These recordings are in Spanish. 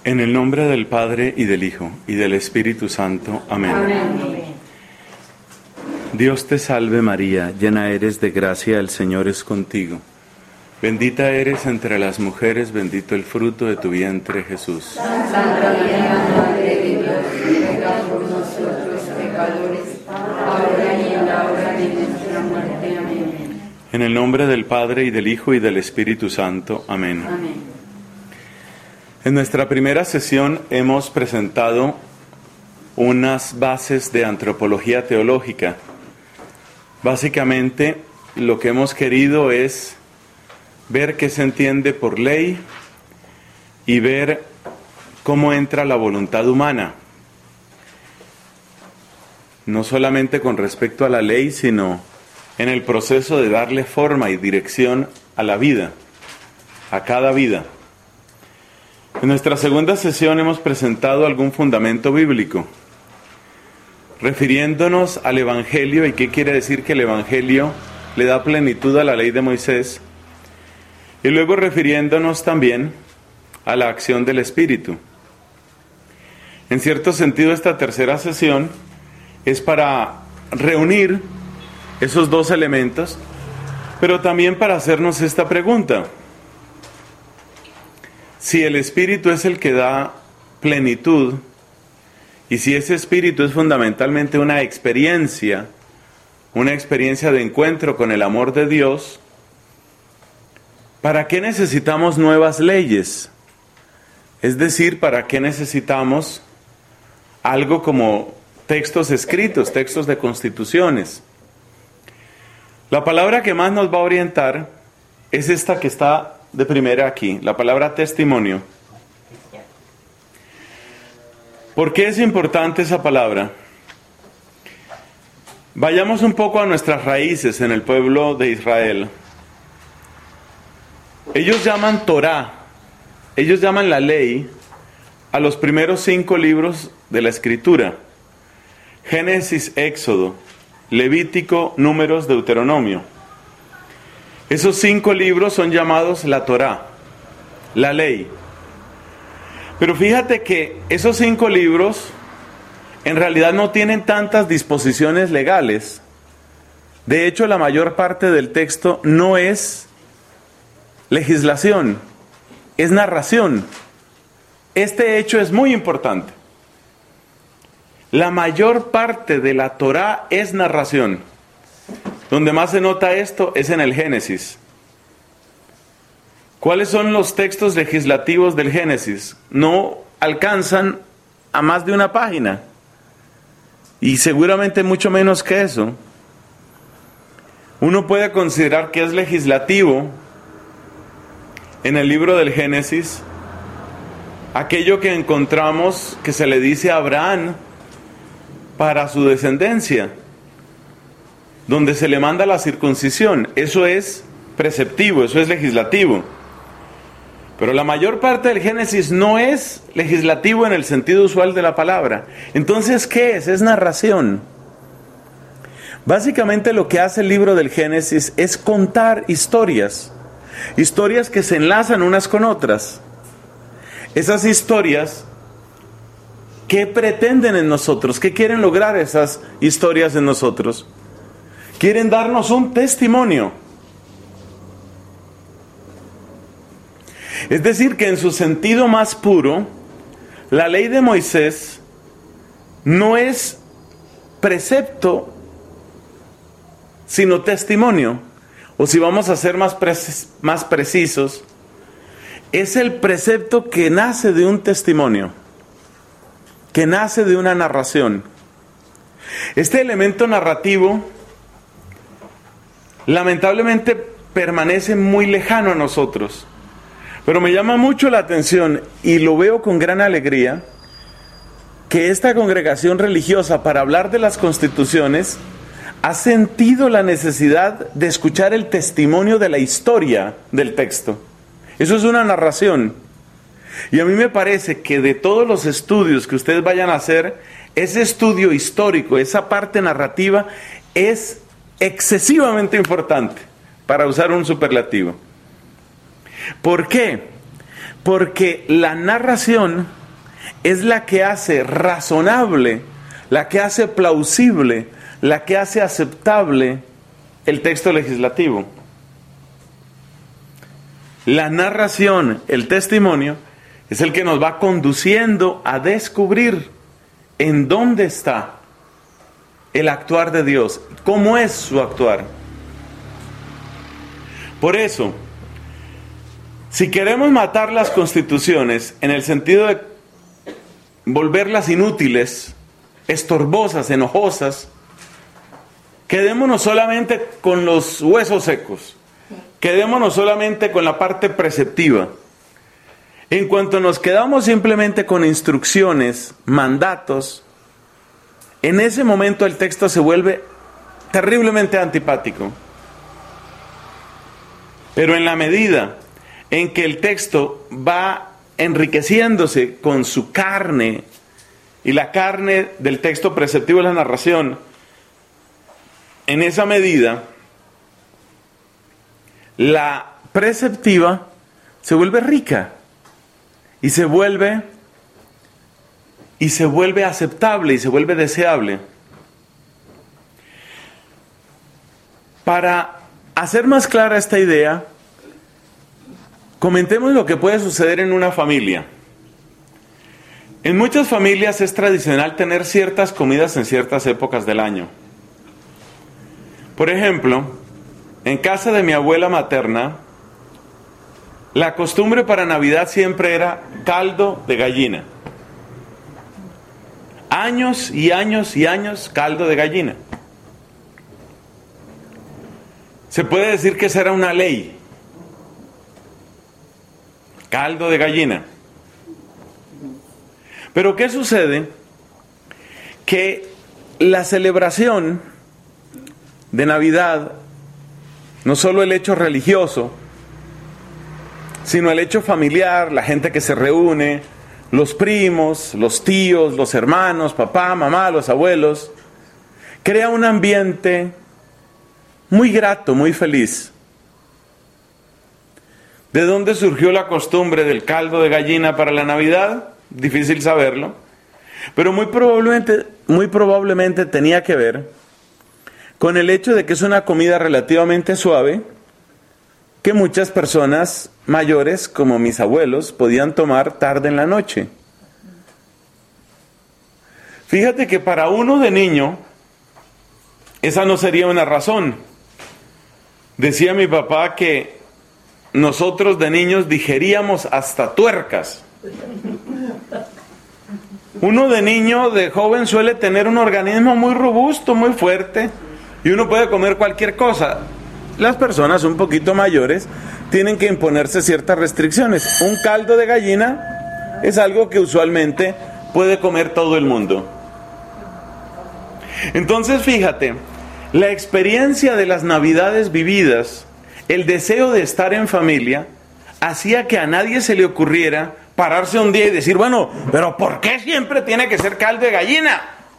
En el nombre del Padre, y del Hijo, y del Espíritu Santo. Amén. Amén. Dios te salve María, llena eres de gracia, el Señor es contigo. Bendita eres entre las mujeres, bendito el fruto de tu vientre, Jesús. Santa María, Madre de Dios, ruega por nosotros pecadores, ahora y en la hora de nuestra muerte. Amén. En el nombre del Padre, y del Hijo, y del Espíritu Santo. Amén. Amén. En nuestra primera sesión hemos presentado unas bases de antropología teológica. Básicamente, lo que hemos querido es ver qué se entiende por ley y ver cómo entra la voluntad humana. No solamente con respecto a la ley, sino en el proceso de darle forma y dirección a la vida, a cada vida. En nuestra segunda sesión hemos presentado algún fundamento bíblico, refiriéndonos al Evangelio y qué quiere decir que el Evangelio le da plenitud a la ley de Moisés, y luego refiriéndonos también a la acción del Espíritu. En cierto sentido, esta tercera sesión es para reunir esos dos elementos, pero también para hacernos esta pregunta: si el Espíritu es el que da plenitud, y si ese Espíritu es fundamentalmente una experiencia de encuentro con el amor de Dios, ¿para qué necesitamos nuevas leyes? Es decir, ¿para qué necesitamos algo como textos escritos, textos de constituciones? La palabra que más nos va a orientar es esta que está de primera aquí, la palabra testimonio. ¿Por qué es importante esa palabra? Vayamos un poco a nuestras raíces en el pueblo de Israel. Ellos llaman Torá, ellos llaman la ley a los primeros 5 libros de la Escritura: Génesis, Éxodo, Levítico, Números, Deuteronomio. Esos 5 libros son llamados la Torá, la ley. Pero fíjate que esos 5 libros en realidad no tienen tantas disposiciones legales. De hecho, la mayor parte del texto no es legislación, es narración. Este hecho es muy importante. La mayor parte de la Torá es narración. Donde más se nota esto es en el Génesis. ¿Cuáles son los textos legislativos del Génesis? No alcanzan a más de una página. Y seguramente mucho menos que eso. Uno puede considerar que es legislativo en el libro del Génesis aquello que encontramos que se le dice a Abraham para su descendencia, donde se le manda la circuncisión. Eso es preceptivo, eso es legislativo. Pero la mayor parte del Génesis no es legislativo en el sentido usual de la palabra. Entonces, ¿qué es? Es narración. Básicamente lo que hace el libro del Génesis es contar historias que se enlazan unas con otras. Esas historias, ¿qué pretenden en nosotros? ¿Qué quieren lograr esas historias en nosotros? Quieren darnos un testimonio. Es decir, que en su sentido más puro, la ley de Moisés no es precepto, sino testimonio. O si vamos a ser más precisos, es el precepto que nace de un testimonio, que nace de una narración. Este elemento narrativo, lamentablemente, permanece muy lejano a nosotros. Pero me llama mucho la atención, y lo veo con gran alegría, que esta congregación religiosa, para hablar de las constituciones, ha sentido la necesidad de escuchar el testimonio de la historia del texto. Eso es una narración. Y a mí me parece que de todos los estudios que ustedes vayan a hacer, ese estudio histórico, esa parte narrativa, es excesivamente importante, para usar un superlativo. ¿Por qué? Porque la narración es la que hace razonable, la que hace plausible, la que hace aceptable el texto legislativo. La narración, el testimonio, es el que nos va conduciendo a descubrir en dónde está el actuar de Dios, cómo es su actuar. Por eso, si queremos matar las constituciones en el sentido de volverlas inútiles, estorbosas, enojosas, quedémonos solamente con los huesos secos, quedémonos solamente con la parte preceptiva. En cuanto nos quedamos simplemente con instrucciones, mandatos, en ese momento el texto se vuelve terriblemente antipático. Pero en la medida en que el texto va enriqueciéndose con su carne, y la carne del texto preceptivo es la narración, en esa medida la preceptiva se vuelve rica y se vuelve aceptable y se vuelve deseable. Para hacer más clara esta idea, comentemos lo que puede suceder en una familia. En muchas familias es tradicional tener ciertas comidas en ciertas épocas del año. Por ejemplo, en casa de mi abuela materna, la costumbre para Navidad siempre era caldo de gallina. Años y años y años caldo de gallina. Se puede decir que esa era una ley. Caldo de gallina. Pero ¿qué sucede? Que la celebración de Navidad, no solo el hecho religioso, sino el hecho familiar, la gente que se reúne, los primos, los tíos, los hermanos, papá, mamá, los abuelos, crea un ambiente muy grato, muy feliz. ¿De dónde surgió la costumbre del caldo de gallina para la Navidad? Difícil saberlo, pero muy probablemente tenía que ver con el hecho de que es una comida relativamente suave que muchas personas mayores, como mis abuelos, podían tomar tarde en la noche. Fíjate que para uno de niño, esa no sería una razón. Decía mi papá que nosotros de niños digeríamos hasta tuercas. Uno de niño, de joven, suele tener un organismo muy robusto, muy fuerte, y uno puede comer cualquier cosa. Las personas un poquito mayores tienen que imponerse ciertas restricciones. Un caldo de gallina es algo que usualmente puede comer todo el mundo. Entonces, fíjate, la experiencia de las Navidades vividas, el deseo de estar en familia, hacía que a nadie se le ocurriera pararse un día y decir, bueno, pero ¿por qué siempre tiene que ser caldo de gallina?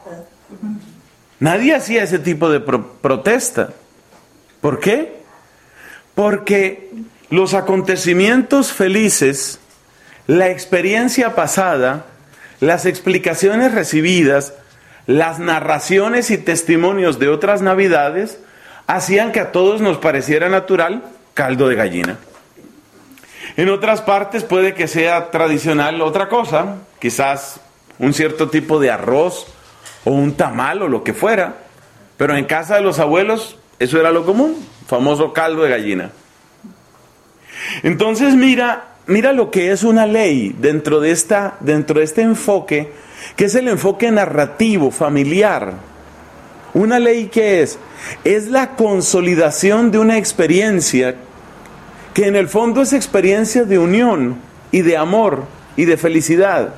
Nadie hacía ese tipo de protesta. ¿Por qué? Porque los acontecimientos felices, la experiencia pasada, las explicaciones recibidas, las narraciones y testimonios de otras Navidades, hacían que a todos nos pareciera natural caldo de gallina. En otras partes puede que sea tradicional otra cosa, quizás un cierto tipo de arroz o un tamal o lo que fuera, pero en casa de los abuelos eso era lo común, famoso caldo de gallina. Entonces mira lo que es una ley dentro de este enfoque, que es el enfoque narrativo, familiar. Una ley que es la consolidación de una experiencia que en el fondo es experiencia de unión y de amor y de felicidad.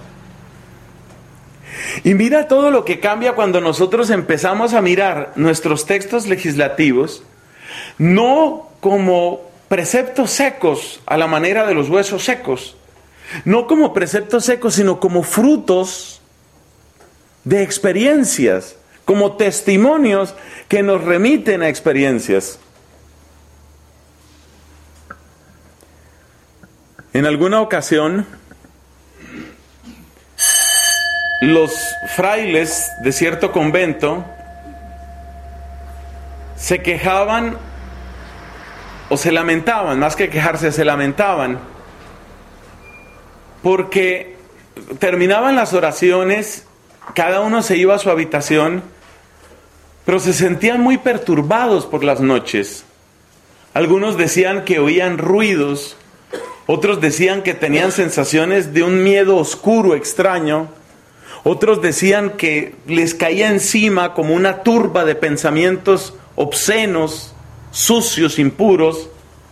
Y mira todo lo que cambia cuando nosotros empezamos a mirar nuestros textos legislativos, no como preceptos secos a la manera de los huesos secos, no como preceptos secos, sino como frutos de experiencias, como testimonios que nos remiten a experiencias. En alguna ocasión, los frailes de cierto convento se quejaban o se lamentaban, más que quejarse, se lamentaban, porque terminaban las oraciones, cada uno se iba a su habitación, pero se sentían muy perturbados por las noches. Algunos decían que oían ruidos, otros decían que tenían sensaciones de un miedo oscuro, extraño, otros decían que les caía encima como una turba de pensamientos obscenos, sucios, impuros.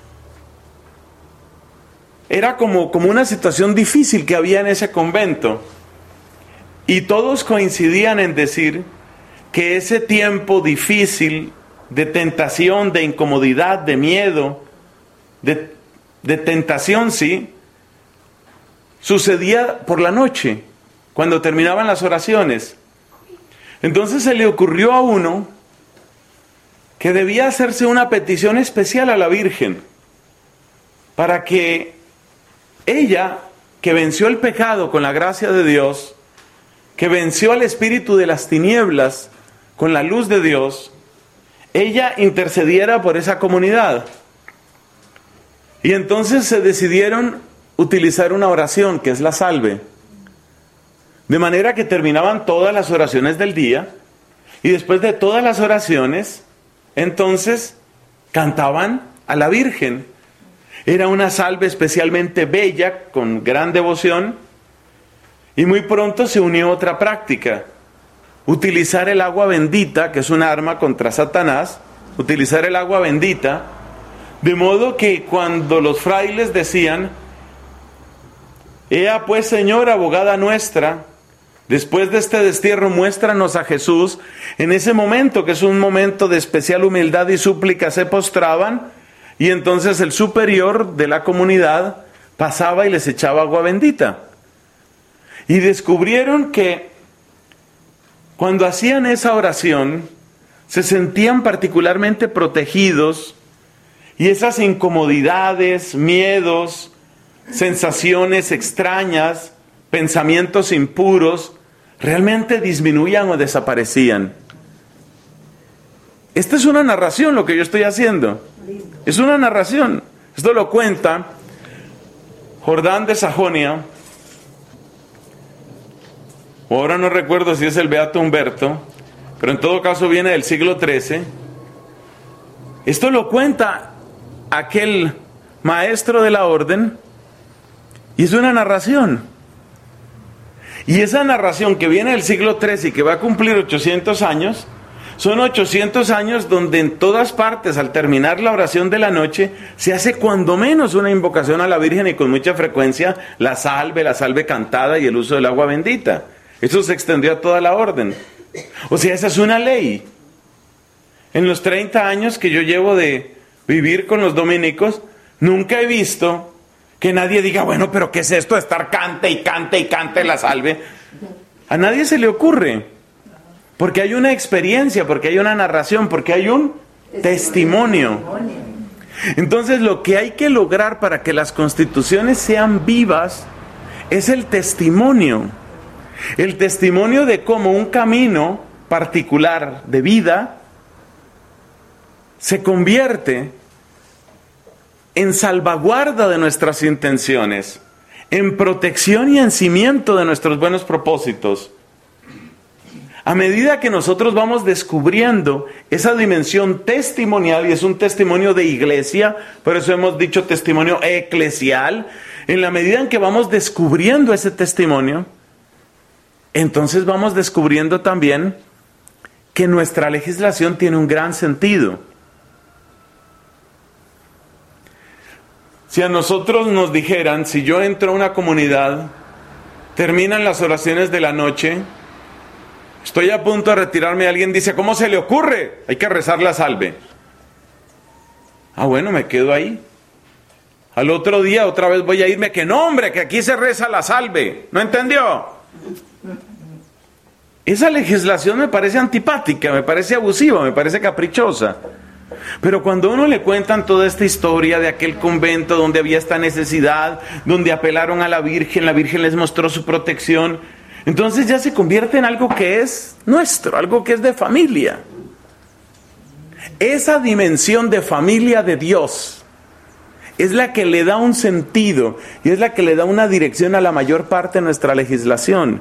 Era como una situación difícil que había en ese convento. Y todos coincidían en decir que ese tiempo difícil de tentación, de incomodidad, de miedo, de tentación, sí, sucedía por la noche, cuando terminaban las oraciones. Entonces se le ocurrió a uno que debía hacerse una petición especial a la Virgen para que ella, que venció el pecado con la gracia de Dios, que venció al espíritu de las tinieblas con la luz de Dios, ella intercediera por esa comunidad. Y entonces se decidieron utilizar una oración, que es la salve. De manera que terminaban todas las oraciones del día, y después de todas las oraciones, entonces cantaban a la Virgen. Era una salve especialmente bella, con gran devoción, y muy pronto se unió otra práctica: utilizar el agua bendita, que es un arma contra Satanás, utilizar el agua bendita, de modo que cuando los frailes decían: «Ea pues, Señor, abogada nuestra, después de este destierro, muéstranos a Jesús», en ese momento, que es un momento de especial humildad y súplica, se postraban, y entonces el superior de la comunidad pasaba y les echaba agua bendita. Y descubrieron que cuando hacían esa oración, se sentían particularmente protegidos, y esas incomodidades, miedos, sensaciones extrañas, pensamientos impuros, realmente disminuían o desaparecían. Esta es una narración, lo que yo estoy haciendo. Es una narración. Esto lo cuenta Jordán de Sajonia, o ahora no recuerdo si es el Beato Humberto, pero en todo caso viene del siglo XIII. Esto lo cuenta aquel maestro de la orden, y es una narración. Y esa narración que viene del siglo XIII y que va a cumplir 800 años, son 800 años donde en todas partes, al terminar la oración de la noche, se hace cuando menos una invocación a la Virgen, y con mucha frecuencia la salve cantada y el uso del agua bendita. Eso se extendió a toda la orden. O sea, esa es una ley. En los 30 años que yo llevo de vivir con los dominicos, nunca he visto que nadie diga: bueno, pero ¿qué es esto de estar cante y cante y cante la salve? A nadie se le ocurre, porque hay una experiencia, porque hay una narración, porque hay un testimonio. Entonces, lo que hay que lograr para que las constituciones sean vivas es el testimonio de cómo un camino particular de vida se convierte en salvaguarda de nuestras intenciones, en protección y en cimiento de nuestros buenos propósitos. A medida que nosotros vamos descubriendo esa dimensión testimonial, y es un testimonio de iglesia, por eso hemos dicho testimonio eclesial, en la medida en que vamos descubriendo ese testimonio, entonces vamos descubriendo también que nuestra legislación tiene un gran sentido. Si a nosotros nos dijeran, si yo entro a una comunidad, terminan las oraciones de la noche, estoy a punto de retirarme, alguien dice: ¿cómo se le ocurre? Hay que rezar la salve. Ah, bueno, me quedo ahí. Al otro día otra vez voy a irme, que no, hombre, que aquí se reza la salve. ¿No entendió? Esa legislación me parece antipática, me parece abusiva, me parece caprichosa. Pero cuando a uno le cuentan toda esta historia de aquel convento donde había esta necesidad, donde apelaron a la Virgen les mostró su protección, entonces ya se convierte en algo que es nuestro, algo que es de familia. Esa dimensión de familia de Dios es la que le da un sentido y es la que le da una dirección a la mayor parte de nuestra legislación.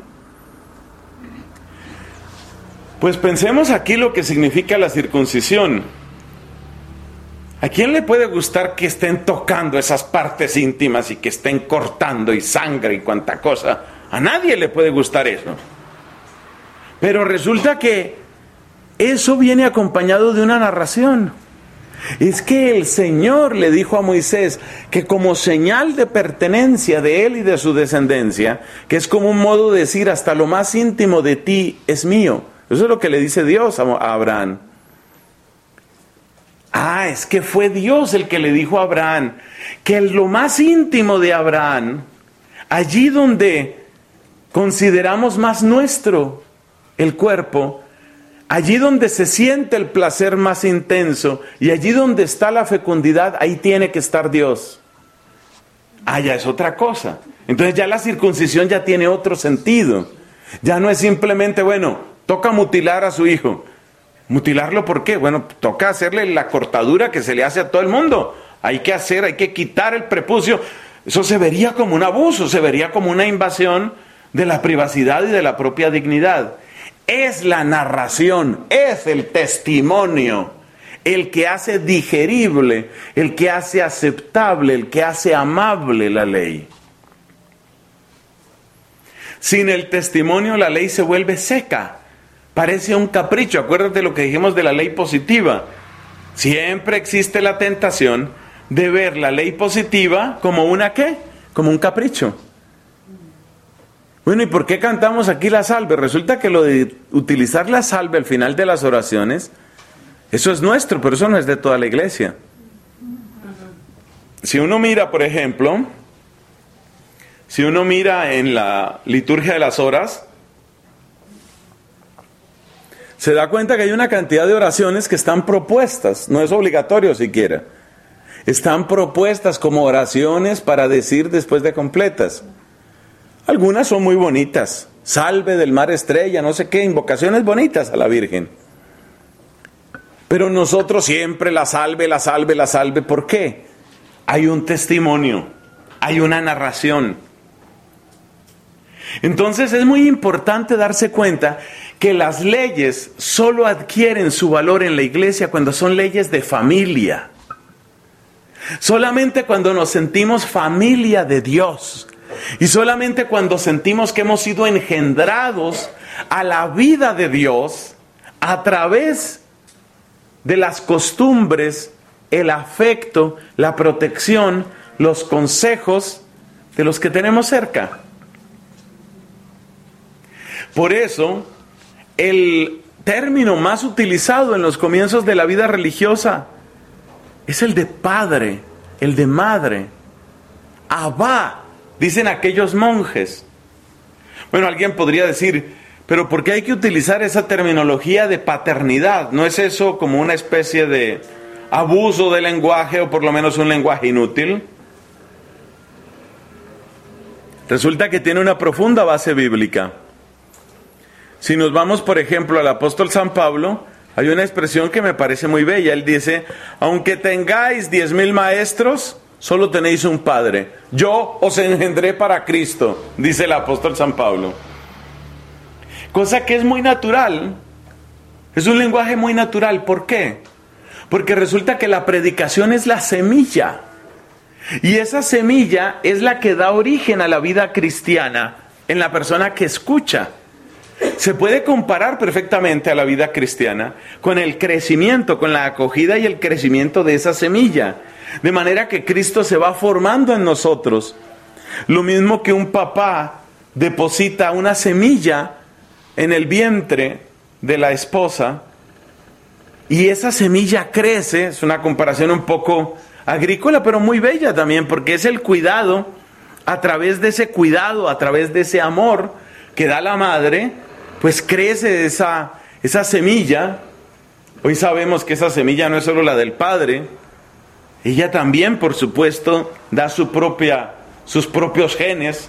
Pues pensemos aquí lo que significa la circuncisión. ¿A quién le puede gustar que estén tocando esas partes íntimas y que estén cortando y sangre y cuanta cosa? A nadie le puede gustar eso. Pero resulta que eso viene acompañado de una narración. Es que el Señor le dijo a Moisés que como señal de pertenencia de él y de su descendencia, que es como un modo de decir hasta lo más íntimo de ti es mío. Eso es lo que le dice Dios a Abraham. Es que fue Dios el que le dijo a Abraham que en lo más íntimo de Abraham, allí donde consideramos más nuestro el cuerpo, allí donde se siente el placer más intenso y allí donde está la fecundidad, ahí tiene que estar Dios. Ya es otra cosa. Entonces ya la circuncisión ya tiene otro sentido. Ya no es simplemente, toca mutilar a su hijo. ¿Mutilarlo por qué? Toca hacerle la cortadura que se le hace a todo el mundo. Hay que quitar el prepucio. Eso se vería como un abuso, se vería como una invasión de la privacidad y de la propia dignidad. Es la narración, es el testimonio, el que hace digerible, el que hace aceptable, el que hace amable la ley. Sin el testimonio la ley se vuelve seca, parece un capricho. Acuérdate lo que dijimos de la ley positiva. Siempre existe la tentación de ver la ley positiva como una ¿qué? Como un capricho. ¿Y por qué cantamos aquí la salve? Resulta que lo de utilizar la salve al final de las oraciones, eso es nuestro, pero eso no es de toda la iglesia. Si uno mira, por ejemplo, en la liturgia de las horas, se da cuenta que hay una cantidad de oraciones que están propuestas, no es obligatorio siquiera. Están propuestas como oraciones para decir después de completas. Algunas son muy bonitas, salve del mar estrella, no sé qué, invocaciones bonitas a la Virgen. Pero nosotros siempre la salve, la salve, la salve. ¿Por qué? Hay un testimonio, hay una narración. Entonces es muy importante darse cuenta que las leyes solo adquieren su valor en la iglesia cuando son leyes de familia. Solamente cuando nos sentimos familia de Dios. Y solamente cuando sentimos que hemos sido engendrados a la vida de Dios a través de las costumbres, el afecto, la protección, los consejos de los que tenemos cerca. Por eso, el término más utilizado en los comienzos de la vida religiosa es el de padre, el de madre. Abba, dicen aquellos monjes. Alguien podría decir, pero ¿por qué hay que utilizar esa terminología de paternidad? ¿No es eso como una especie de abuso del lenguaje o por lo menos un lenguaje inútil? Resulta que tiene una profunda base bíblica. Si nos vamos, por ejemplo, al apóstol San Pablo, hay una expresión que me parece muy bella. Él dice, aunque tengáis 10,000 maestros, solo tenéis un padre. Yo os engendré para Cristo, dice el apóstol San Pablo. Cosa que es muy natural. Es un lenguaje muy natural. ¿Por qué? Porque resulta que la predicación es la semilla. Y esa semilla es la que da origen a la vida cristiana en la persona que escucha. Se puede comparar perfectamente a la vida cristiana con el crecimiento, con la acogida y el crecimiento de esa semilla. De manera que Cristo se va formando en nosotros. Lo mismo que un papá deposita una semilla en el vientre de la esposa y esa semilla crece. Es una comparación un poco agrícola, pero muy bella también, porque es el cuidado. A través de ese cuidado, a través de ese amor que da la madre, pues crece esa semilla Hoy sabemos que esa semilla no es solo la del Padre, ella también, por supuesto, da sus propios genes.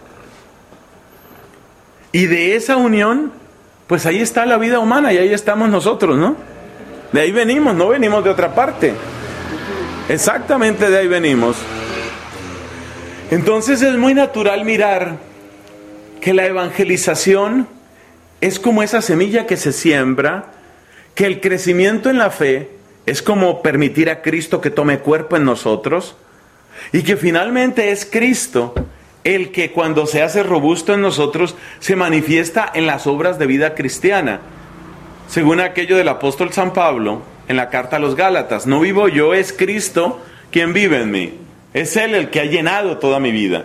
Y de esa unión, pues ahí está la vida humana y ahí estamos nosotros, ¿no? De ahí venimos, no venimos de otra parte. Exactamente de ahí venimos. Entonces es muy natural mirar que la evangelización es como esa semilla que se siembra, que el crecimiento en la fe es como permitir a Cristo que tome cuerpo en nosotros, y que finalmente es Cristo el que cuando se hace robusto en nosotros se manifiesta en las obras de vida cristiana. Según aquello del apóstol San Pablo en la carta a los Gálatas, no vivo yo, es Cristo quien vive en mí. Es Él el que ha llenado toda mi vida.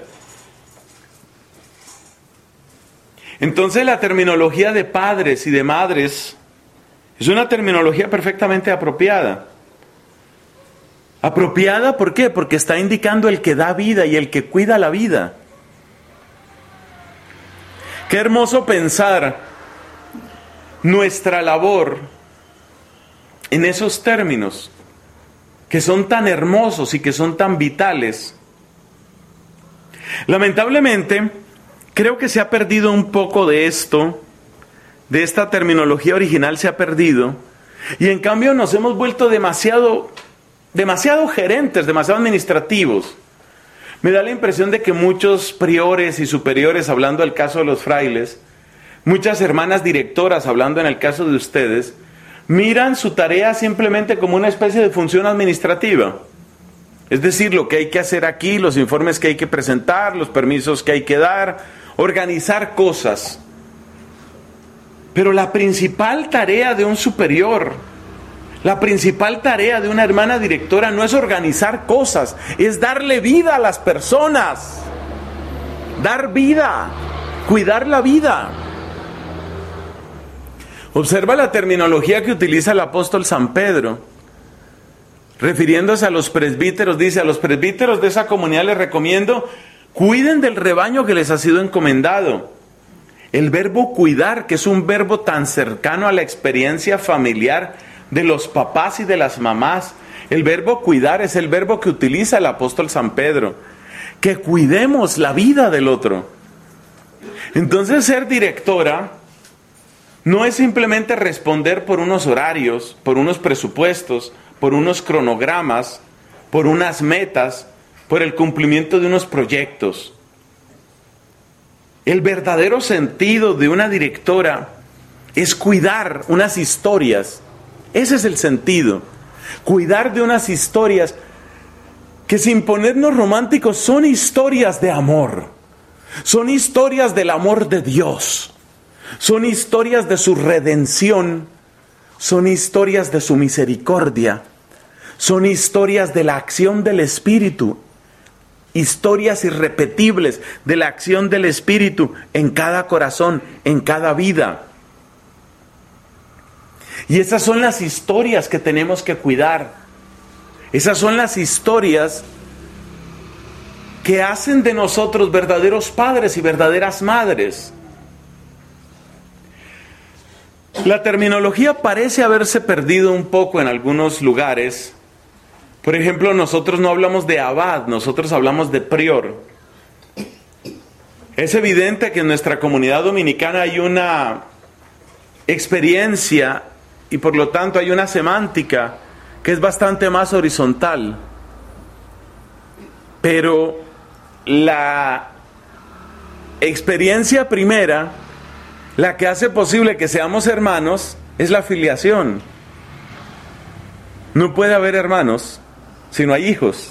Entonces la terminología de padres y de madres es una terminología perfectamente apropiada. ¿Apropiada por qué? Porque está indicando el que da vida y el que cuida la vida. Qué hermoso pensar nuestra labor en esos términos, que son tan hermosos y que son tan vitales. Lamentablemente, creo que se ha perdido un poco de esto, de esta terminología original se ha perdido, y en cambio nos hemos vuelto demasiado gerentes, demasiado administrativos. Me da la impresión de que muchos priores y superiores, hablando del caso de los frailes, muchas hermanas directoras, hablando en el caso de ustedes, miran su tarea simplemente como una especie de función administrativa. Es decir, lo que hay que hacer aquí, los informes que hay que presentar, los permisos que hay que dar, organizar cosas. Pero la principal tarea de un superior, la principal tarea de una hermana directora no es organizar cosas, es darle vida a las personas. Dar vida, cuidar la vida. Observa la terminología que utiliza el apóstol San Pedro. Refiriéndose a los presbíteros, dice: a los presbíteros de esa comunidad les recomiendo, cuiden del rebaño que les ha sido encomendado. El verbo cuidar, que es un verbo tan cercano a la experiencia familiar de los papás y de las mamás, el verbo cuidar es el verbo que utiliza el apóstol San Pedro, que cuidemos la vida del otro. Entonces, ser directora no es simplemente responder por unos horarios, por unos presupuestos, por unos cronogramas, por unas metas, por el cumplimiento de unos proyectos. El verdadero sentido de una directora es cuidar unas historias. Ese es el sentido. Cuidar de unas historias que, sin ponernos románticos, son historias de amor. Son historias del amor de Dios. Son historias de su redención. Son historias de su misericordia. Son historias de la acción del Espíritu. Historias irrepetibles de la acción del Espíritu en cada corazón, en cada vida. Y esas son las historias que tenemos que cuidar. Esas son las historias que hacen de nosotros verdaderos padres y verdaderas madres. La terminología parece haberse perdido un poco en algunos lugares. Por ejemplo, nosotros no hablamos de abad, nosotros hablamos de prior. Es evidente que en nuestra comunidad dominicana hay una experiencia y por lo tanto hay una semántica que es bastante más horizontal. Pero la experiencia primera, la que hace posible que seamos hermanos, es la filiación. No puede haber hermanos si no hay hijos.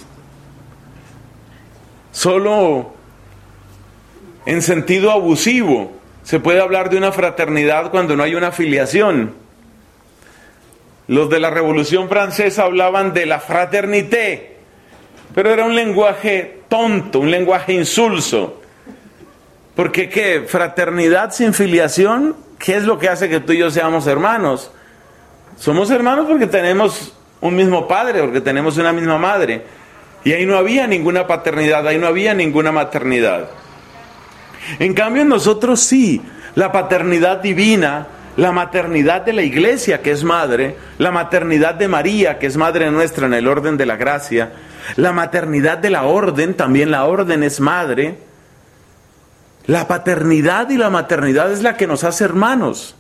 Solo en sentido abusivo se puede hablar de una fraternidad cuando no hay una filiación. Los de la Revolución Francesa hablaban de la fraternité, pero era un lenguaje tonto, un lenguaje insulso. Porque ¿qué? Fraternidad sin filiación, ¿qué es lo que hace que tú y yo seamos hermanos? Somos hermanos porque tenemos un mismo padre, porque tenemos una misma madre. Y ahí no había ninguna paternidad, ahí no había ninguna maternidad. En cambio, en nosotros sí, la paternidad divina, la maternidad de la Iglesia, que es madre, la maternidad de María, que es madre nuestra en el orden de la gracia, la maternidad de la orden, también la orden es madre. La paternidad y la maternidad es la que nos hace hermanos.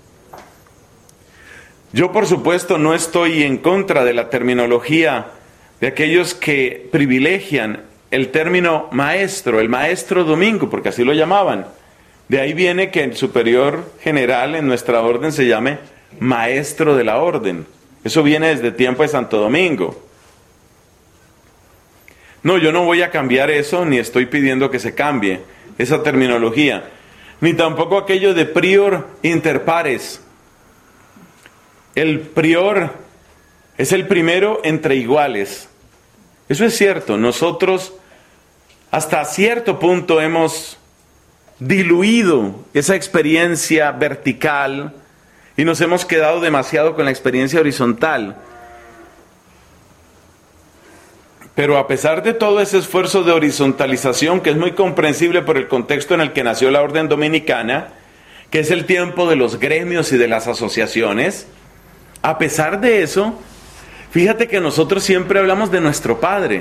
Yo, por supuesto, no estoy en contra de la terminología de aquellos que privilegian el término maestro, el maestro domingo, porque así lo llamaban. De ahí viene que el superior general en nuestra orden se llame maestro de la orden. Eso viene desde tiempo de Santo Domingo. No, yo no voy a cambiar eso, ni estoy pidiendo que se cambie esa terminología, ni tampoco aquello de prior inter pares. El prior es el primero entre iguales. Eso es cierto, nosotros hasta cierto punto hemos diluido esa experiencia vertical y nos hemos quedado demasiado con la experiencia horizontal. Pero a pesar de todo ese esfuerzo de horizontalización, que es muy comprensible por el contexto en el que nació la orden dominicana, que es el tiempo de los gremios y de las asociaciones, a pesar de eso, fíjate que nosotros siempre hablamos de nuestro Padre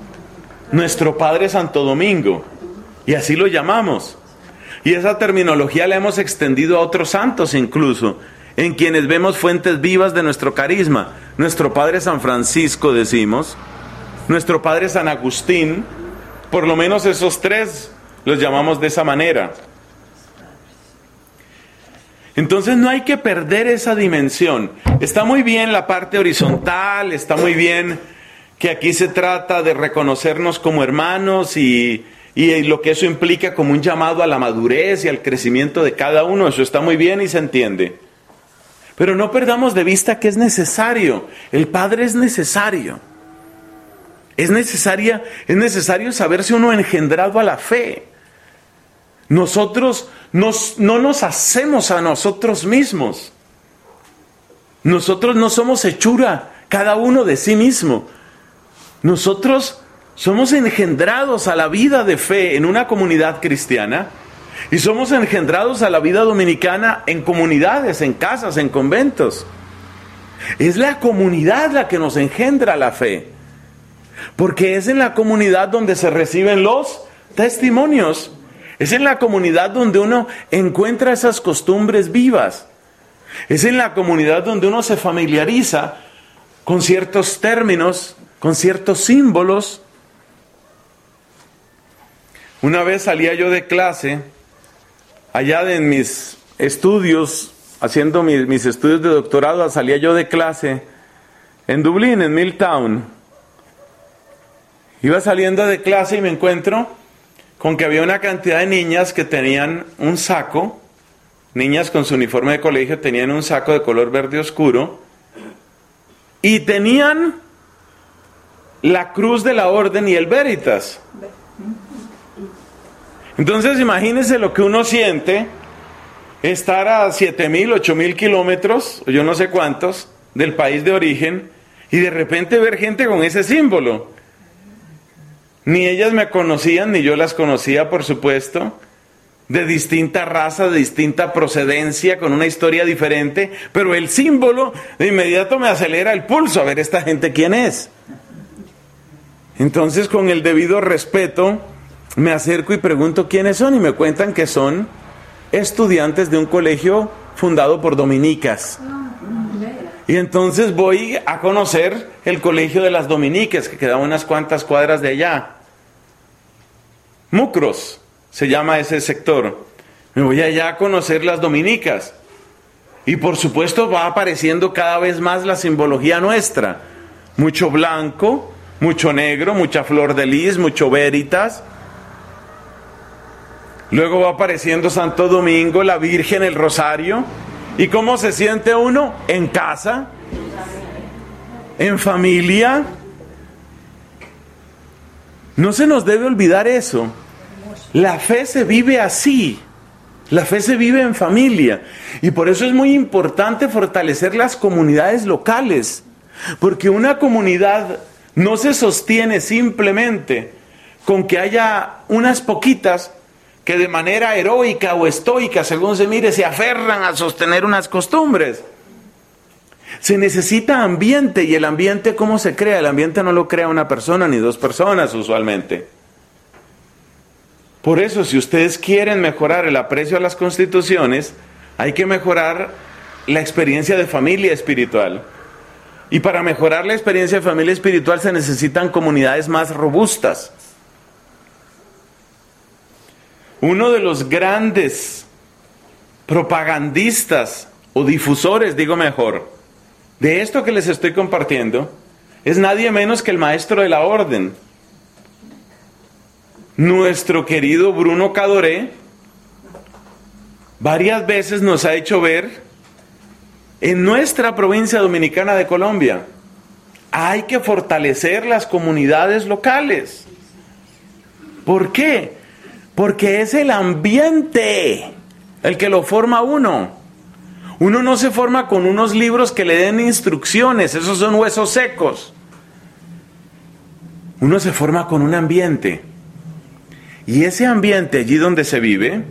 Santo Domingo, y así lo llamamos. Y esa terminología la hemos extendido a otros santos incluso, en quienes vemos fuentes vivas de nuestro carisma. Nuestro Padre San Francisco, decimos, nuestro Padre San Agustín, por lo menos esos tres los llamamos de esa manera. Entonces no hay que perder esa dimensión. Está muy bien la parte horizontal, está muy bien que aquí se trata de reconocernos como hermanos y lo que eso implica como un llamado a la madurez y al crecimiento de cada uno. Eso está muy bien y se entiende. Pero no perdamos de vista que es necesario. El Padre es necesario. Es necesario saberse uno engendrado a la fe. Nosotros no nos hacemos a nosotros mismos. Nosotros no somos hechura, cada uno de sí mismo. Nosotros somos engendrados a la vida de fe en una comunidad cristiana y somos engendrados a la vida dominicana en comunidades, en casas, en conventos. Es la comunidad la que nos engendra la fe, porque es en la comunidad donde se reciben los testimonios. Es en la comunidad donde uno encuentra esas costumbres vivas. Es en la comunidad donde uno se familiariza con ciertos términos, con ciertos símbolos. Una vez salía yo de clase, allá de mis estudios, haciendo mis estudios de doctorado, salía yo de clase en Dublín, en Milltown. Iba saliendo de clase y me encuentro con que había una cantidad de niñas que tenían un saco, niñas con su uniforme de colegio tenían un saco de color verde oscuro y tenían la cruz de la orden y el Veritas. Entonces imagínense lo que uno siente, estar a 7.000, 8.000 kilómetros, o yo no sé cuántos, del país de origen, y de repente ver gente con ese símbolo. Ni ellas me conocían, ni yo las conocía, por supuesto, de distinta raza, de distinta procedencia, con una historia diferente, pero el símbolo de inmediato me acelera el pulso, a ver esta gente quién es. Entonces, con el debido respeto, me acerco y pregunto quiénes son, y me cuentan que son estudiantes de un colegio fundado por dominicas. Y entonces voy a conocer el colegio de las dominicas, que quedaba unas cuantas cuadras de allá. Mucros se llama ese sector. Me voy allá a conocer las dominicas. Y por supuesto va apareciendo cada vez más la simbología nuestra. Mucho blanco, mucho negro, mucha flor de lis, mucho veritas. Luego va apareciendo Santo Domingo, la Virgen, el Rosario. ¿Y cómo se siente uno? En casa, en familia. No se nos debe olvidar eso. La fe se vive así. La fe se vive en familia. Y por eso es muy importante fortalecer las comunidades locales. Porque una comunidad no se sostiene simplemente con que haya unas poquitas que de manera heroica o estoica, según se mire, se aferran a sostener unas costumbres. Se necesita ambiente, y el ambiente, ¿cómo se crea? El ambiente no lo crea una persona ni dos personas usualmente. Por eso, si ustedes quieren mejorar el aprecio a las constituciones, hay que mejorar la experiencia de familia espiritual. Y para mejorar la experiencia de familia espiritual se necesitan comunidades más robustas. Uno de los grandes propagandistas o difusores, digo mejor, de esto que les estoy compartiendo, es nadie menos que el maestro de la orden, nuestro querido Bruno Cadoré. Varias veces nos ha hecho ver en nuestra provincia dominicana de Colombia, hay que fortalecer las comunidades locales. ¿Por qué? Porque es el ambiente el que lo forma uno. Uno no se forma con unos libros que le den instrucciones, esos son huesos secos. Uno se forma con un ambiente. Y ese ambiente allí donde se vive,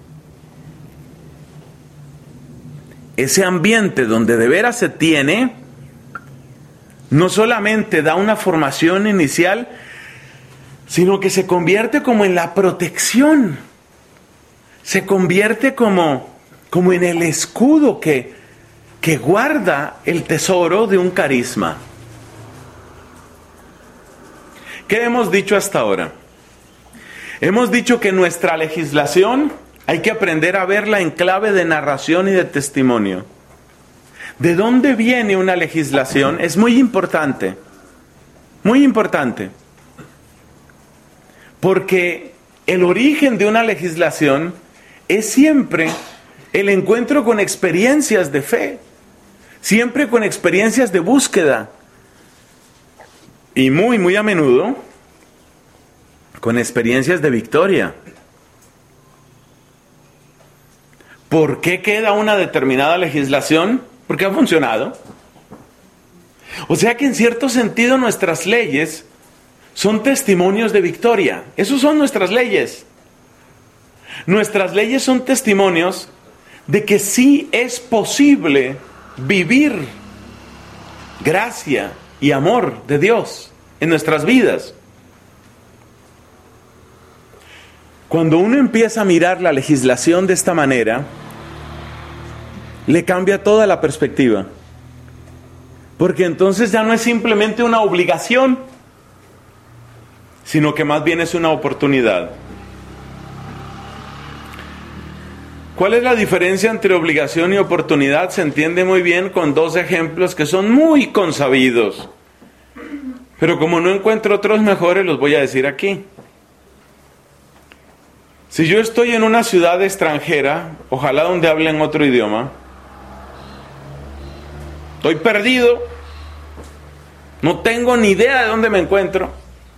ese ambiente donde de veras se tiene, no solamente da una formación inicial, sino que se convierte como en la protección. Se convierte como en el escudo que guarda el tesoro de un carisma. ¿Qué hemos dicho hasta ahora? Hemos dicho que nuestra legislación hay que aprender a verla en clave de narración y de testimonio. ¿De dónde viene una legislación? Es muy importante. Muy importante. Porque el origen de una legislación es siempre el encuentro con experiencias de fe, siempre con experiencias de búsqueda, y muy a menudo con experiencias de victoria. ¿Por qué queda una determinada legislación? Porque ha funcionado. O sea que en cierto sentido nuestras leyes son testimonios de victoria. Esos son nuestras leyes. Nuestras leyes son testimonios de que sí es posible vivir gracia y amor de Dios en nuestras vidas. Cuando uno empieza a mirar la legislación de esta manera, le cambia toda la perspectiva. Porque entonces ya no es simplemente una obligación, sino que más bien es una oportunidad. ¿Cuál es la diferencia entre obligación y oportunidad? Se entiende muy bien con dos ejemplos que son muy consabidos. Pero como no encuentro otros mejores, los voy a decir aquí. Si yo estoy en una ciudad extranjera, ojalá donde hablen otro idioma, estoy perdido, no tengo ni idea de dónde me encuentro.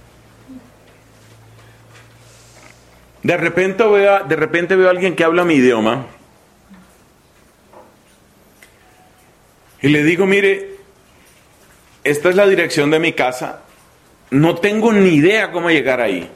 De repente veo a alguien que habla mi idioma y le digo, mire, esta es la dirección de mi casa, no tengo ni idea cómo llegar ahí.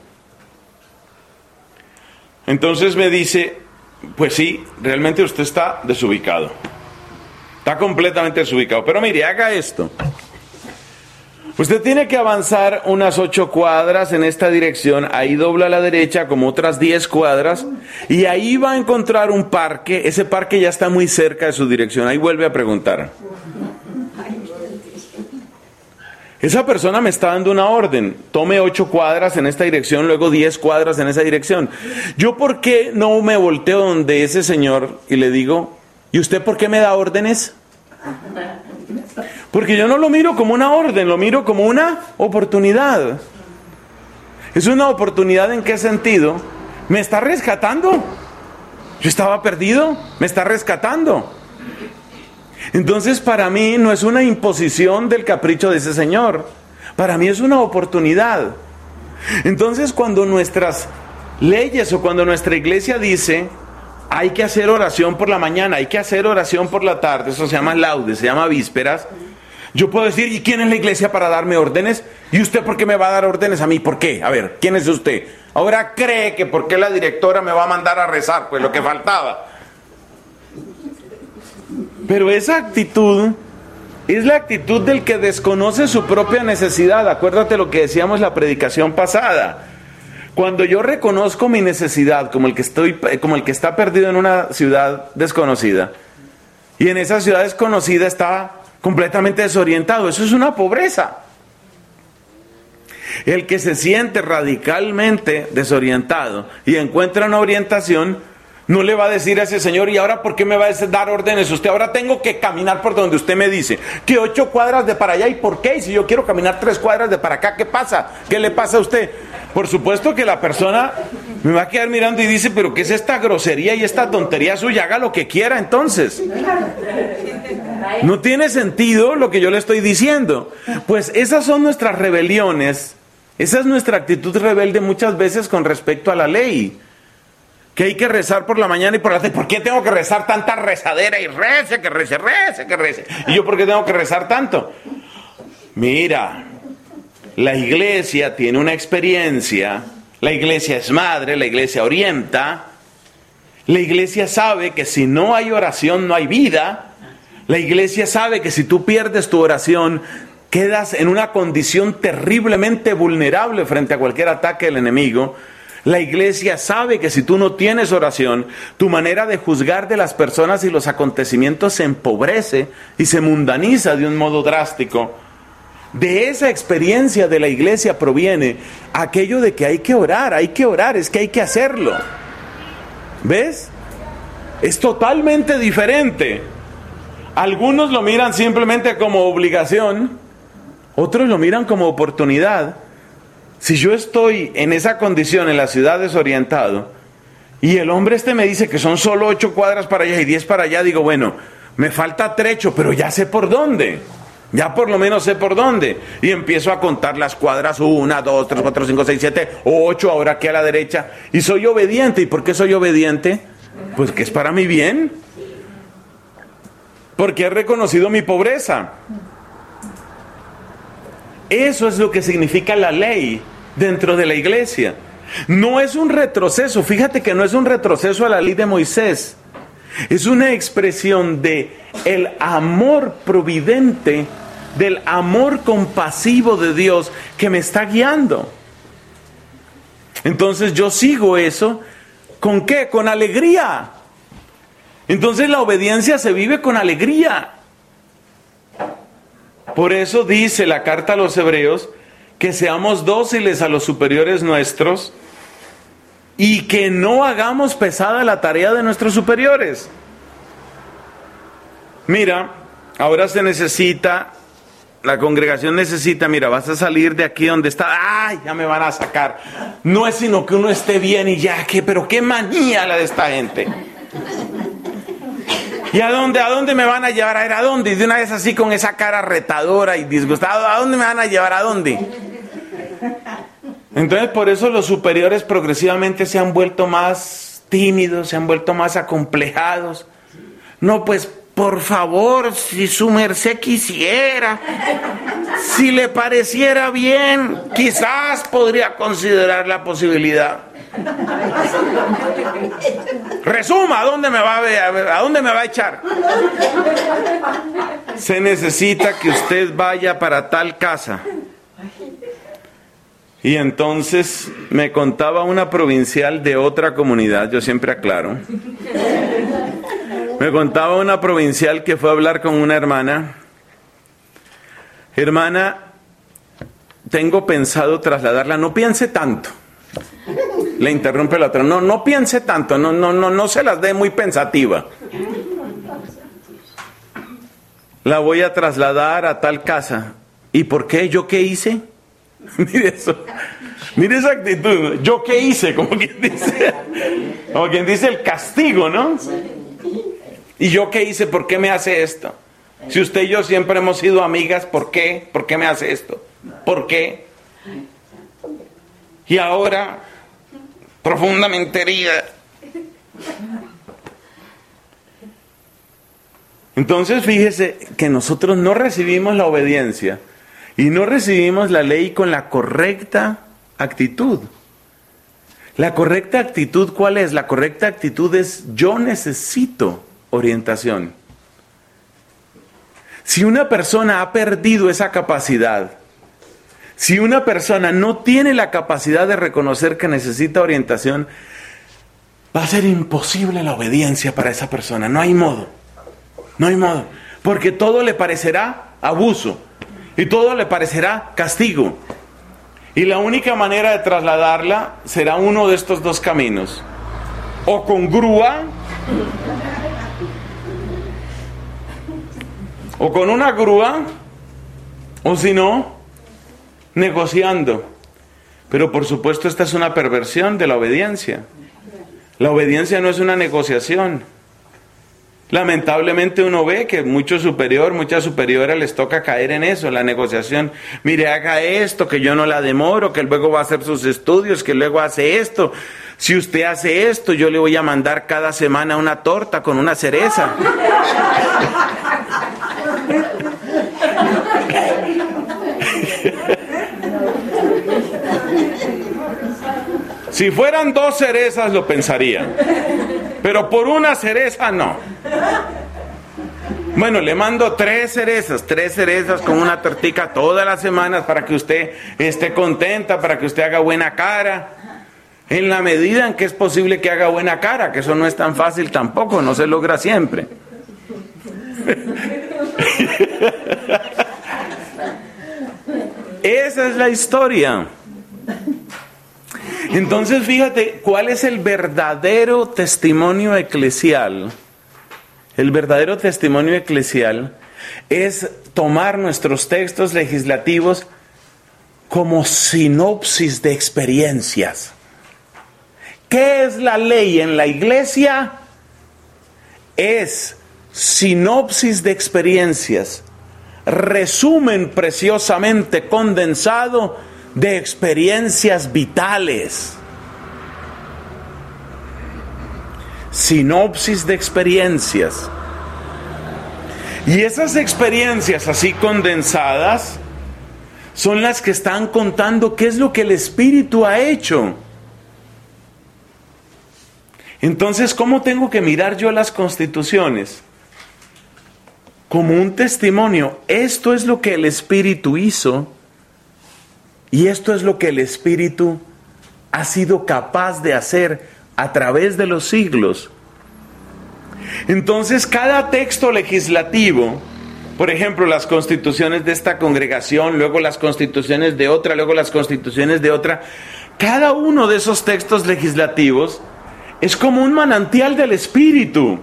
Entonces me dice, pues sí, realmente usted está desubicado, está completamente desubicado, pero mire, haga esto. Usted tiene que avanzar unas 8 cuadras en esta dirección, ahí dobla a la derecha como otras 10 cuadras y ahí va a encontrar un parque, ese parque ya está muy cerca de su dirección, ahí vuelve a preguntar. Esa persona me está dando una orden, tome 8 cuadras en esta dirección, luego 10 cuadras en esa dirección. ¿Yo por qué no me volteo donde ese señor y le digo, ¿y usted por qué me da órdenes? Porque yo no lo miro como una orden, lo miro como una oportunidad. ¿Es una oportunidad en qué sentido? ¿Me está rescatando? Yo estaba perdido, me está rescatando. Entonces para mí no es una imposición del capricho de ese señor, para mí es una oportunidad. Entonces cuando nuestras leyes o cuando nuestra iglesia dice hay que hacer oración por la mañana, hay que hacer oración por la tarde, eso se llama laudes, se llama vísperas, yo puedo decir, ¿y quién es la iglesia para darme órdenes? ¿Y usted por qué me va a dar órdenes a mí? ¿Por qué? A ver, ¿quién es usted? Ahora cree que porque la directora me va a mandar a rezar, pues lo que faltaba. Pero esa actitud es la actitud del que desconoce su propia necesidad. Acuérdate lo que decíamos la predicación pasada. Cuando yo reconozco mi necesidad como el que está perdido en una ciudad desconocida, y en esa ciudad desconocida está completamente desorientado, eso es una pobreza. El que se siente radicalmente desorientado y encuentra una orientación, no le va a decir a ese señor: ¿y ahora por qué me va a dar órdenes usted? Ahora tengo que caminar por donde usted me dice. ¿Que 8 cuadras de para allá? ¿Y por qué? Y si yo quiero caminar 3 cuadras de para acá, ¿qué pasa? ¿Qué le pasa a usted? Por supuesto que la persona me va a quedar mirando y dice: ¿pero qué es esta grosería y esta tontería suya? Haga lo que quiera entonces. No tiene sentido lo que yo le estoy diciendo. Pues esas son nuestras rebeliones. Esa es nuestra actitud rebelde muchas veces con respecto a la ley. Que hay que rezar por la mañana y por la tarde. ¿Por qué tengo que rezar tanta rezadera? Y rece, que rece, rece, que rece. ¿Y yo por qué tengo que rezar tanto? Mira, la iglesia tiene una experiencia. La iglesia es madre, la iglesia orienta. La iglesia sabe que si no hay oración no hay vida. La iglesia sabe que si tú pierdes tu oración, quedas en una condición terriblemente vulnerable frente a cualquier ataque del enemigo. La iglesia sabe que si tú no tienes oración, tu manera de juzgar de las personas y los acontecimientos se empobrece y se mundaniza de un modo drástico. De esa experiencia de la iglesia proviene aquello de que hay que orar, es que hay que hacerlo. ¿Ves? Es totalmente diferente. Algunos lo miran simplemente como obligación, otros lo miran como oportunidad. Si yo estoy en esa condición en la ciudad desorientado y el hombre me dice que son solo 8 cuadras para allá y 10 para allá, digo: bueno, me falta trecho, pero ya sé por dónde. Ya por lo menos sé por dónde. Y empiezo a contar las cuadras: 1, 2, 3, 4, 5, 6, 7, 8, ahora aquí a la derecha. Y soy obediente. ¿Y por qué soy obediente? Pues que es para mi bien. Porque he reconocido mi pobreza. Eso es lo que significa la ley dentro de la iglesia. No es un retroceso. Fíjate que no es un retroceso a la ley de Moisés. Es una expresión de el amor providente, del amor compasivo de Dios que me está guiando. Entonces yo sigo eso. ¿Con qué? Con alegría. Entonces la obediencia se vive con alegría. Por eso dice la carta a los Hebreos que seamos dóciles a los superiores nuestros y que no hagamos pesada la tarea de nuestros superiores. Mira, ahora se necesita, la congregación necesita, mira, vas a salir de aquí donde está, ¡ay! Ya me van a sacar. No es sino que uno esté bien y ya, pero qué manía la de esta gente. ¿Y a dónde me van a llevar? ¿A dónde? Y de una vez así con esa cara retadora y disgustada, ¿a dónde me van a llevar? ¿A dónde? Entonces por eso los superiores progresivamente se han vuelto más tímidos, se han vuelto más acomplejados. No, pues por favor, si su merced quisiera, si le pareciera bien, quizás podría considerar la posibilidad. Resuma, ¿a dónde me va a echar? Se necesita que usted vaya para tal casa. Y entonces me contaba una provincial de otra comunidad, yo siempre aclaro. Me contaba una provincial que fue a hablar con una hermana. Hermana, tengo pensado trasladarla, no piense tanto. Le interrumpe la otra. No piense tanto, no se las dé muy pensativa. La voy a trasladar a tal casa. ¿Y por qué? ¿Yo qué hice? Mire eso. Mire esa actitud. ¿Yo qué hice? Como quien dice el castigo, ¿no? ¿Y yo qué hice? ¿Por qué me hace esto? Si usted y yo siempre hemos sido amigas, ¿por qué? ¿Por qué me hace esto? ¿Por qué? Y ahora, profundamente herida. Entonces fíjese que nosotros no recibimos la obediencia y no recibimos la ley con la correcta actitud. La correcta actitud, ¿cuál es? La correcta actitud es: yo necesito orientación. Si una persona ha perdido esa capacidad, si una persona no tiene la capacidad de reconocer que necesita orientación, va a ser imposible la obediencia para esa persona. No hay modo. No hay modo. Porque todo le parecerá abuso y todo le parecerá castigo. Y la única manera de trasladarla será uno de estos dos caminos: o con grúa, o con una grúa, o si no, negociando. Pero por supuesto esta es una perversión de la obediencia. La obediencia no es una negociación. Lamentablemente uno ve que muchas superiores les toca caer en eso, en la negociación. Mire, haga esto, que yo no la demoro, que luego va a hacer sus estudios, que luego hace esto. Si usted hace esto, yo le voy a mandar cada semana una torta con una cereza. Si fueran 2 cerezas lo pensaría, pero por una cereza no. Bueno, le mando 3 cerezas con una tortica todas las semanas para que usted esté contenta, para que usted haga buena cara. En la medida en que es posible que haga buena cara, que eso no es tan fácil tampoco, no se logra siempre. Esa es la historia. Entonces fíjate cuál es el verdadero testimonio eclesial. El verdadero testimonio eclesial es tomar nuestros textos legislativos como sinopsis de experiencias. ¿Qué es la ley en la iglesia? Es sinopsis de experiencias, resumen preciosamente condensado de experiencias vitales. Sinopsis de experiencias. Y esas experiencias así condensadas son las que están contando qué es lo que el Espíritu ha hecho. Entonces, ¿cómo tengo que mirar yo las constituciones? Como un testimonio. Esto es lo que el Espíritu hizo. Y esto es lo que el Espíritu ha sido capaz de hacer a través de los siglos. Entonces, cada texto legislativo, por ejemplo, las constituciones de esta congregación, luego las constituciones de otra, luego las constituciones de otra, cada uno de esos textos legislativos es como un manantial del Espíritu.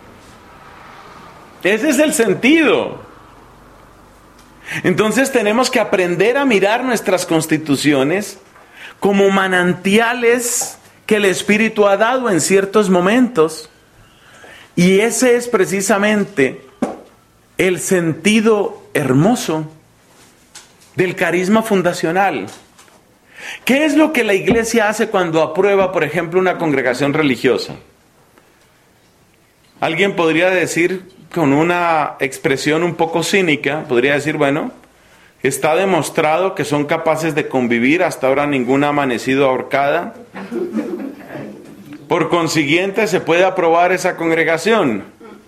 Ese es el sentido. Entonces tenemos que aprender a mirar nuestras constituciones como manantiales que el Espíritu ha dado en ciertos momentos. Y ese es precisamente el sentido hermoso del carisma fundacional. ¿Qué es lo que la iglesia hace cuando aprueba, por ejemplo, una congregación religiosa? Alguien podría decir, con una expresión un poco cínica, podría decir, bueno, está demostrado que son capaces de convivir, hasta ahora ninguna ha amanecido ahorcada. Por consiguiente, se puede aprobar esa congregación.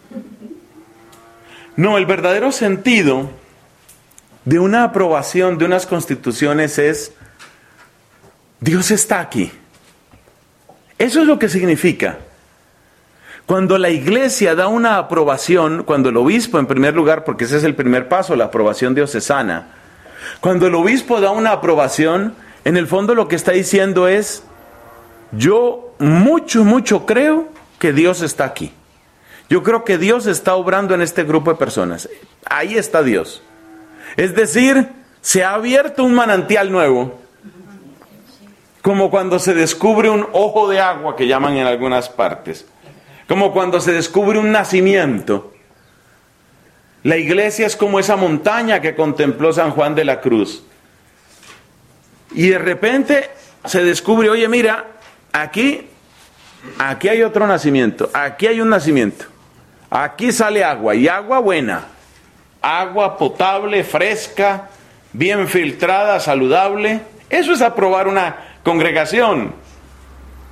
No, el verdadero sentido de una aprobación de unas constituciones es: Dios está aquí. Eso es lo que significa. Cuando la iglesia da una aprobación, cuando el obispo, en primer lugar, porque ese es el primer paso, la aprobación diocesana, cuando el obispo da una aprobación, en el fondo lo que está diciendo es: yo mucho creo que Dios está aquí. Yo creo que Dios está obrando en este grupo de personas. Ahí está Dios. Es decir, se ha abierto un manantial nuevo. Como cuando se descubre un ojo de agua, que llaman en algunas partes. Como cuando se descubre un nacimiento. La iglesia es como esa montaña que contempló San Juan de la Cruz. Y de repente se descubre, oye, mira, aquí hay otro nacimiento, aquí hay un nacimiento. Aquí sale agua, y agua buena. Agua potable, fresca, bien filtrada, saludable. Eso es aprobar una congregación.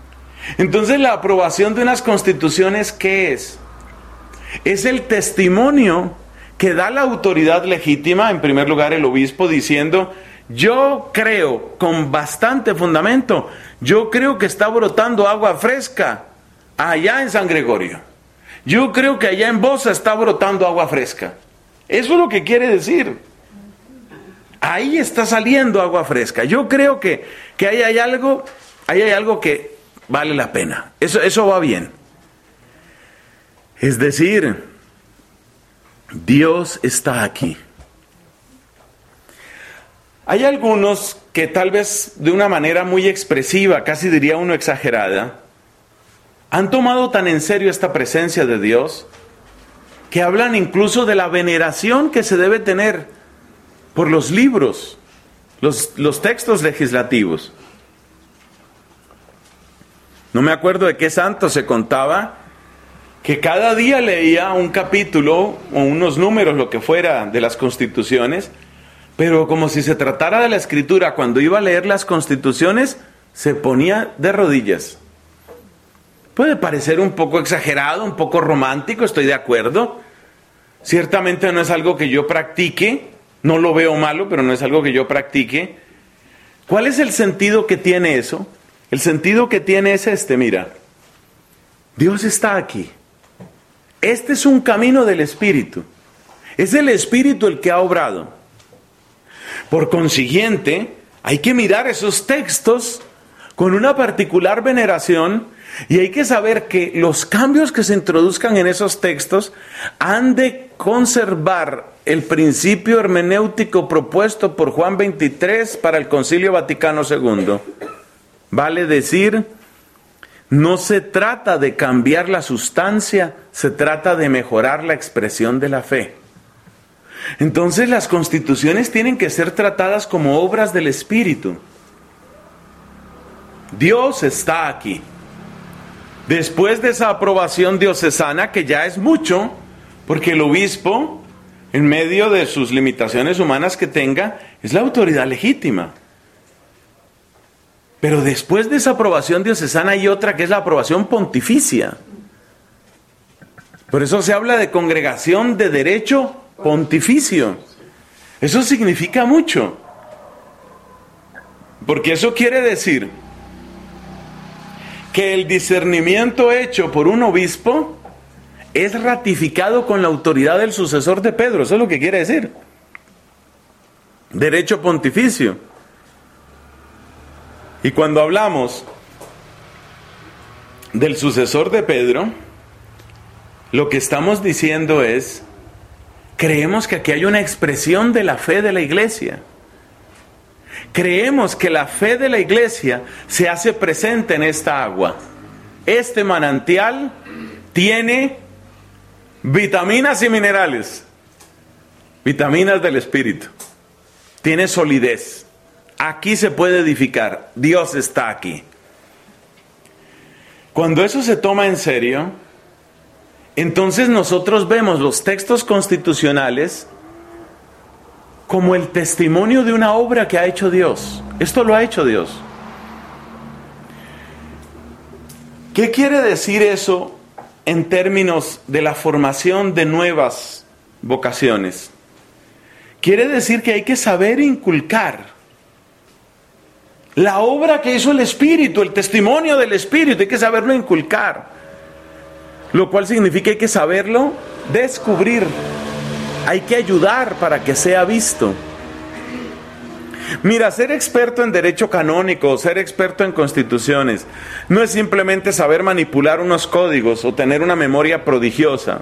Entonces, la aprobación de unas constituciones, ¿qué es? Es el testimonio que da la autoridad legítima, en primer lugar el obispo, diciendo: yo creo, con bastante fundamento, yo creo que está brotando agua fresca allá en San Gregorio. Yo creo que allá en Bosa está brotando agua fresca. Eso es lo que quiere decir. Ahí está saliendo agua fresca. Yo creo que ahí hay algo que vale la pena. Eso va bien. Es decir, Dios está aquí. Hay algunos que tal vez de una manera muy expresiva, casi diría uno exagerada, han tomado tan en serio esta presencia de Dios que hablan incluso de la veneración que se debe tener por los libros, los textos legislativos. No me acuerdo de qué santo se contaba que cada día leía un capítulo o unos números, lo que fuera, de las constituciones, pero como si se tratara de la escritura, cuando iba a leer las constituciones, se ponía de rodillas. Puede parecer un poco exagerado, un poco romántico, estoy de acuerdo. Ciertamente no es algo que yo practique, no lo veo malo, pero no es algo que yo practique. ¿Cuál es el sentido que tiene eso? El sentido que tiene es este, mira. Dios está aquí. Este es un camino del Espíritu. Es el Espíritu el que ha obrado. Por consiguiente, hay que mirar esos textos con una particular veneración y hay que saber que los cambios que se introduzcan en esos textos han de conservar el principio hermenéutico propuesto por Juan 23 para el Concilio Vaticano II. Vale decir, no se trata de cambiar la sustancia, se trata de mejorar la expresión de la fe. Entonces las constituciones tienen que ser tratadas como obras del Espíritu. Dios está aquí. Después de esa aprobación diocesana, que ya es mucho, porque el obispo, en medio de sus limitaciones humanas que tenga, es la autoridad legítima. Pero después de esa aprobación diocesana hay otra que es la aprobación pontificia. Por eso se habla de congregación de derecho pontificio. Eso significa mucho. Porque eso quiere decir que el discernimiento hecho por un obispo es ratificado con la autoridad del sucesor de Pedro. Eso es lo que quiere decir. Derecho pontificio. Y cuando hablamos del sucesor de Pedro, lo que estamos diciendo es, creemos que aquí hay una expresión de la fe de la Iglesia. Creemos que la fe de la Iglesia se hace presente en esta agua. Este manantial tiene vitaminas y minerales, vitaminas del Espíritu. Tiene solidez. Aquí se puede edificar. Dios está aquí. Cuando eso se toma en serio, entonces nosotros vemos los textos constitucionales como el testimonio de una obra que ha hecho Dios. Esto lo ha hecho Dios. ¿Qué quiere decir eso en términos de la formación de nuevas vocaciones? Quiere decir que hay que saber inculcar la obra que hizo el Espíritu, el testimonio del Espíritu, hay que saberlo inculcar. Lo cual significa que hay que saberlo descubrir. Hay que ayudar para que sea visto. Mira, ser experto en derecho canónico, ser experto en constituciones, no es simplemente saber manipular unos códigos o tener una memoria prodigiosa.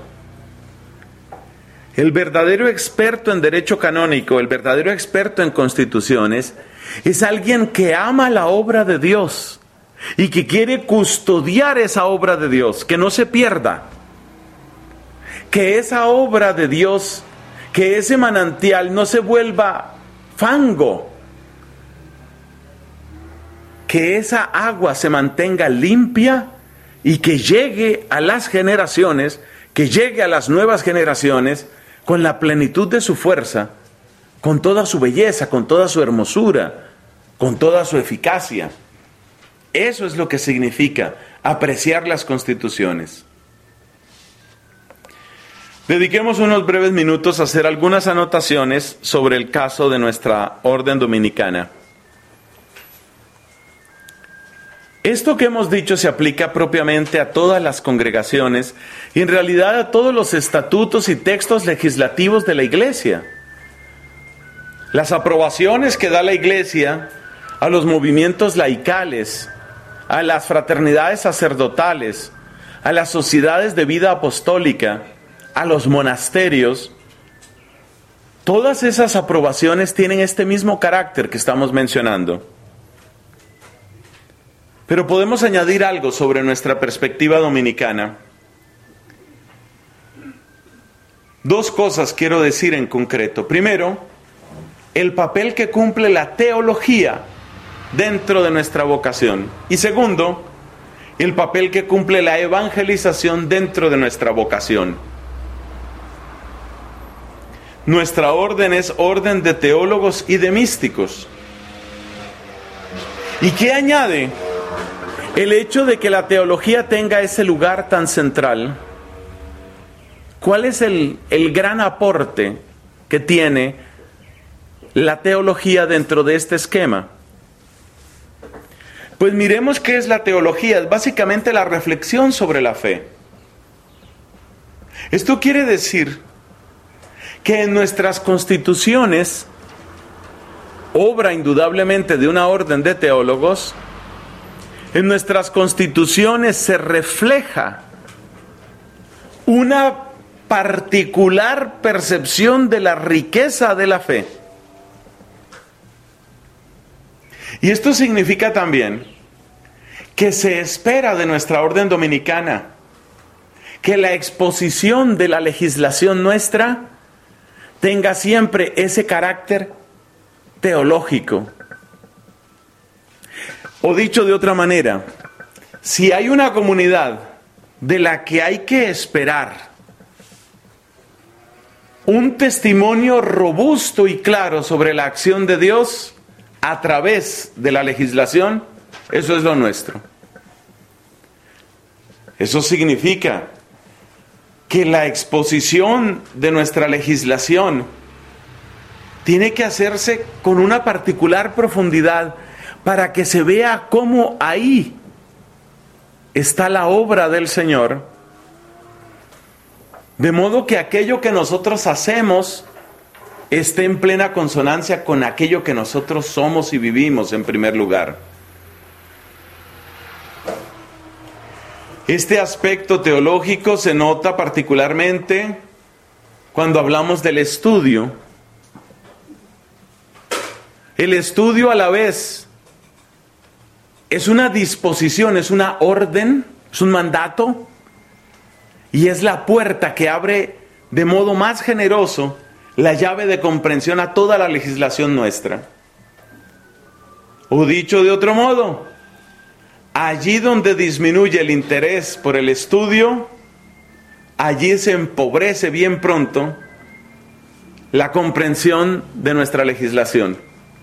El verdadero experto en derecho canónico, el verdadero experto en constituciones, es alguien que ama la obra de Dios y que quiere custodiar esa obra de Dios, que no se pierda. Que esa obra de Dios, que ese manantial no se vuelva fango. Que esa agua se mantenga limpia y que llegue a las generaciones, que llegue a las nuevas generaciones con la plenitud de su fuerza, con toda su belleza, con toda su hermosura, con toda su eficacia. Eso es lo que significa apreciar las constituciones. Dediquemos unos breves minutos a hacer algunas anotaciones sobre el caso de nuestra orden dominicana. Esto que hemos dicho se aplica propiamente a todas las congregaciones y en realidad a todos los estatutos y textos legislativos de la Iglesia. Las aprobaciones que da la Iglesia a los movimientos laicales, a las fraternidades sacerdotales, a las sociedades de vida apostólica, a los monasterios, todas esas aprobaciones tienen este mismo carácter que estamos mencionando. Pero podemos añadir algo sobre nuestra perspectiva dominicana. Dos cosas quiero decir en concreto. Primero, el papel que cumple la teología dentro de nuestra vocación. Y segundo, el papel que cumple la evangelización dentro de nuestra vocación. Nuestra orden es orden de teólogos y de místicos. ¿Y qué añade el hecho de que la teología tenga ese lugar tan central? ¿Cuál es el gran aporte que tiene la teología dentro de este esquema? Pues miremos qué es la teología. Es básicamente la reflexión sobre la fe. Esto quiere decir que en nuestras constituciones, obra indudablemente de una orden de teólogos, en nuestras constituciones se refleja una particular percepción de la riqueza de la fe. Y esto significa también que se espera de nuestra orden dominicana que la exposición de la legislación nuestra tenga siempre ese carácter teológico. O dicho de otra manera, si hay una comunidad de la que hay que esperar un testimonio robusto y claro sobre la acción de Dios a través de la legislación, eso es lo nuestro. Eso significa que la exposición de nuestra legislación tiene que hacerse con una particular profundidad para que se vea cómo ahí está la obra del Señor, de modo que aquello que nosotros hacemos esté en plena consonancia con aquello que nosotros somos y vivimos en primer lugar. Este aspecto teológico se nota particularmente cuando hablamos del estudio. El estudio a la vez es una disposición, es una orden, es un mandato y es la puerta que abre de modo más generoso la llave de comprensión a toda la legislación nuestra. O dicho de otro modo, allí donde disminuye el interés por el estudio, allí se empobrece bien pronto la comprensión de nuestra legislación.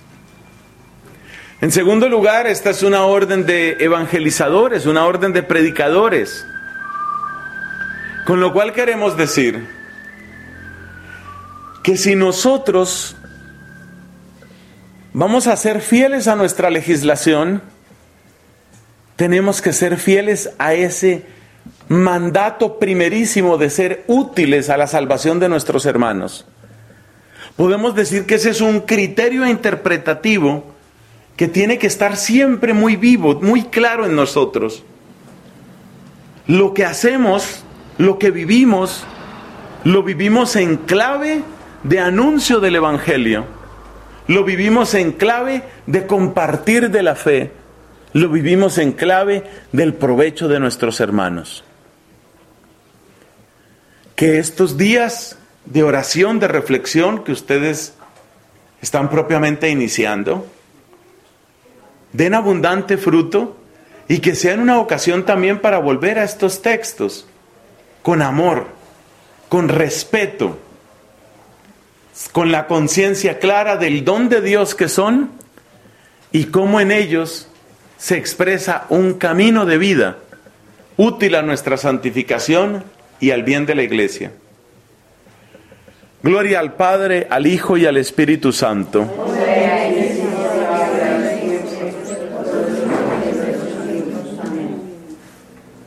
En segundo lugar, esta es una orden de evangelizadores, una orden de predicadores. Con lo cual queremos decir que si nosotros vamos a ser fieles a nuestra legislación, tenemos que ser fieles a ese mandato primerísimo de ser útiles a la salvación de nuestros hermanos. Podemos decir que ese es un criterio interpretativo que tiene que estar siempre muy vivo, muy claro en nosotros. Lo que hacemos, lo que vivimos, lo vivimos en clave de anuncio del Evangelio. Lo vivimos en clave de compartir de la fe. Lo vivimos en clave del provecho de nuestros hermanos. Que estos días de oración, de reflexión que ustedes están propiamente iniciando, den abundante fruto y que sean una ocasión también para volver a estos textos con amor, con respeto, con la conciencia clara del don de Dios que son y cómo en ellos se expresa un camino de vida útil a nuestra santificación y al bien de la Iglesia. Gloria al Padre, al Hijo y al Espíritu Santo.